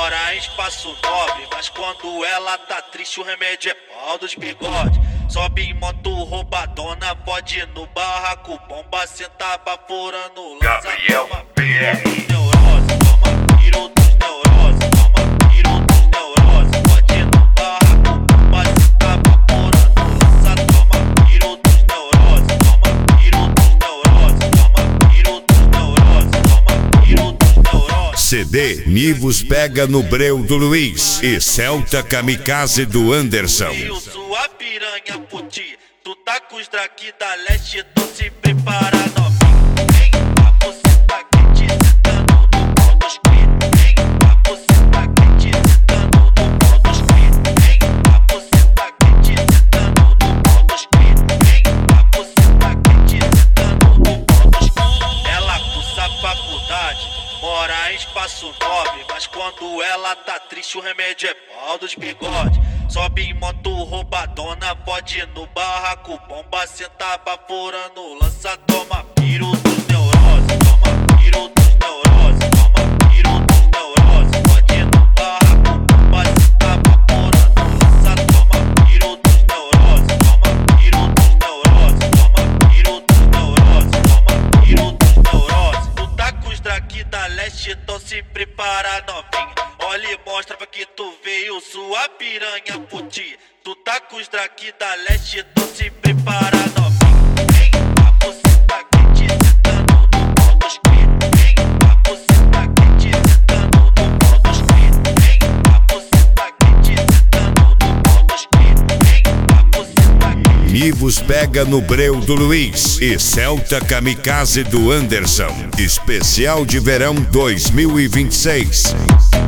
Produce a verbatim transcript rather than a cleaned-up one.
mora em espaço nobre, mas quando ela tá triste o remédio é pau dos bigode. Sobe em moto roubadona, pode no barraco, bomba senta baforando, lança Gabriel toma P R. neurose, toma tiro dos neurose, toma tiro dos neurose, pode no barraco, bomba senta baforando, lança toma tiro dos neurose, toma tiro dos neurose, toma tiro dos neurose, toma tiro dos neurose. C D Nivos pega no breu do Luiz e Celta Kamikaze do Anderson. Eu sou a piranha puti, tu tá com os draki da leste, tu se prepara novinho. Vem, a você tá quente, sentando no pau dos cri. Vem, a você tá quente, sentando no pau dos cri. Vem, a você tá quente, sentando no pau dos cri. Vem, a você tá quente, sentando no pau dos cri. Ela cursa faculdade, mora em espaço nobre, mas quando ela tá triste o remédio é pau dos bigode. Sobe em moto roubadona, pode no barraco, bomba senta baforando, lança toma tiro dos neurose, toma tiro dos neurose, toma tiro dos neurose, pode no barraco, bomba senta baforando, lança toma tiro dos neurose, toma tiro dos neurose, toma tiro dos neurose, toma tiro dos neurose. Tu tá com os draki da leste, então se prepara novinho. Olha e mostra pra que tu veio, sua piranha puti. Tu tá com os draki da leste, então se prepara novinho. Vem, a você tá quente, sentando no pau dos cri. Vem, a você tá quente, sentando no pau dos cri. Vem, a você tá quente, sentando no pau dos cri. Vem, a você tá quente. Nivos pega no breu do Luiz e Celta Kamikaze do Anderson. Especial de verão dois mil e vinte e seis.